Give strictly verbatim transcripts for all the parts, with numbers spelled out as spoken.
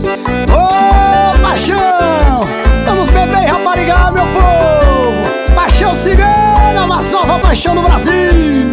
Ô, paixão! Vamos beber e raparigar, meu povo! Paixão cigana, a mais nova paixão do Brasil!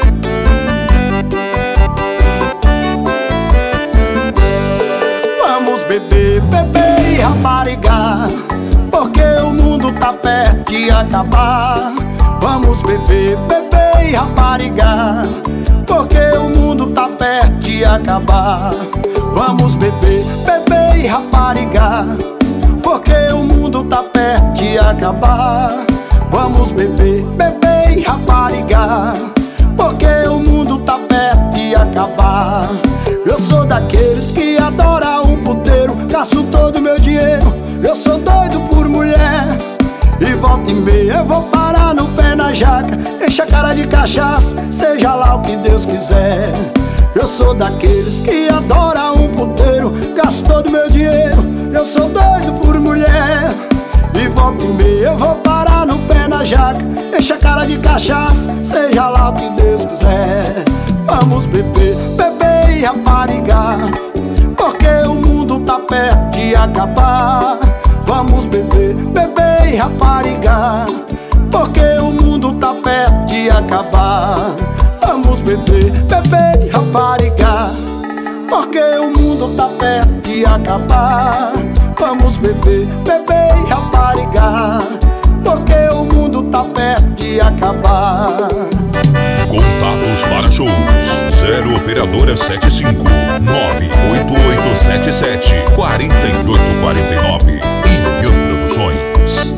Vamos beber, beber e raparigar, porque o mundo tá perto de acabar. Vamos beber, beber e raparigar, porque o mundo tá perto de acabar. Vamos beber, beber e raparigar, porque o mundo tá perto de acabar. Vamos beber, beber e raparigar, porque o mundo tá perto de acabar. Eu sou daqueles que adora um puteiro, gasto todo meu dinheiro. Eu sou doido por mulher, e volta e meia eu vou parar no pé na jaca, enche a cara de cachaça, seja lá o que Deus quiser. Eu sou daqueles que adora um puteiro, gasto todo meu dinheiro. Eu sou doido por mulher, e volta e meia eu vou parar no pé na jaca, enche a cara de cachaça, seja lá o que Deus quiser. Vamos beber, beber e raparigar, porque o mundo tá perto de acabar. Vamos beber, beber e raparigar, porque o mundo tá perto de acabar. Vamos beber, beber e raparigar, porque o mundo tá perto de acabar. Vamos beber, beber e raparigar, porque o mundo tá perto de acabar. Contatos para shows: zero operadora setenta e cinco, nove oito oito sete sete, quatro oito quatro nove. Ian Produções.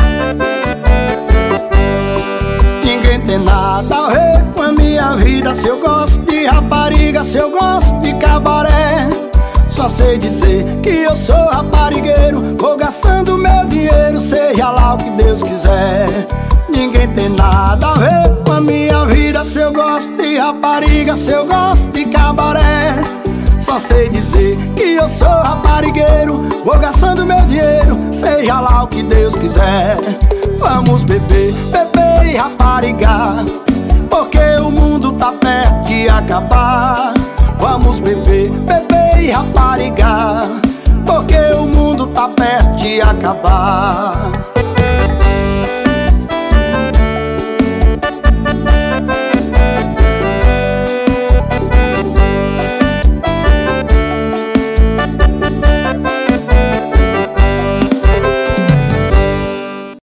Ninguém tem nada a ver com a minha vida, se eu gosto de rapariga, se eu gosto de cabaré. Só sei dizer que eu sou raparigueiro, vou gastando meu dinheiro, seja lá o que Deus quiser. Ninguém tem nada a ver com a minha vida, se eu gosto de rapariga, se eu gosto de cabaré. Só sei dizer que eu sou raparigueiro, vou gastando meu dinheiro, seja lá o que Deus quiser. Vamos beber, beber e raparigar, porque o mundo tá perto de acabar. Vamos beber, beber e raparigar, porque o mundo tá perto de acabar.